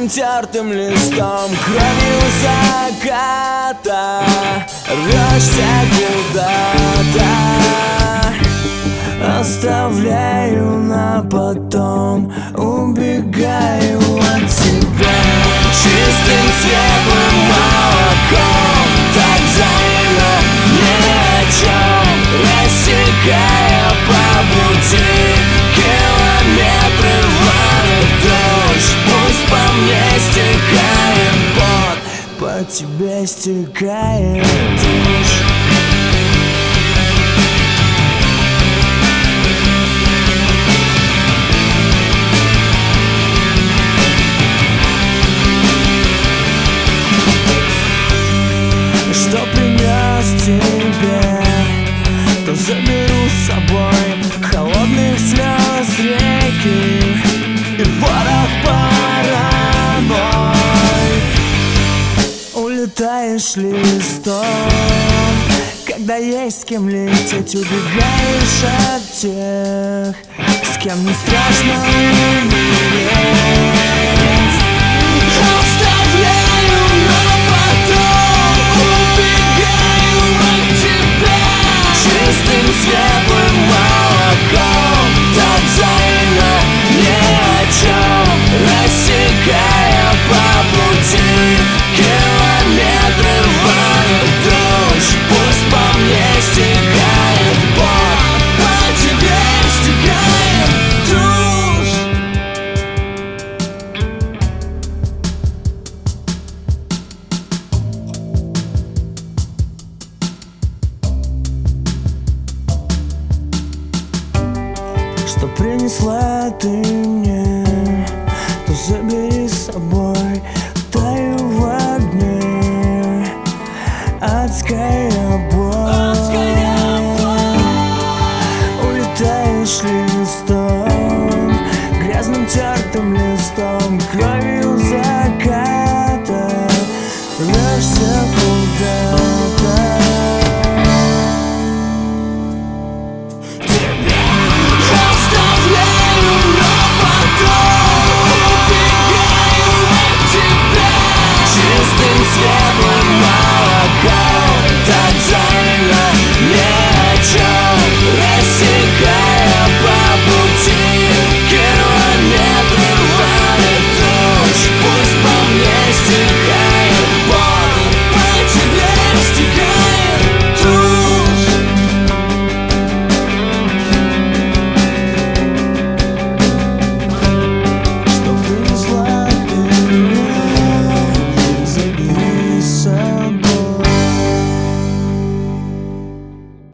каждым тертым листом, кровью заката рвешься куда-то. Оставляю на потом, убегаю от тебя чистым светлым молоком, так взаимно ни о чем, рассекая по пути километры рваных душ. Пусть по мне стекает пот, по тебе стекает тушь. Что принес тебе, то заберу с собой. Холодных слез реки и ворох паранойй. Улетаешь листом, когда есть с кем лететь. Убегаешь от тех, с кем не страшно умереть. Оставляю на потом, убегаю от тебя чистым светлым молоком, так взаимно ни о чем, рассекая по пути километры рваных душ. Пусть по мне стекает пот, по тебе стекает тушь. Что принесла ты мне, то забери с собой.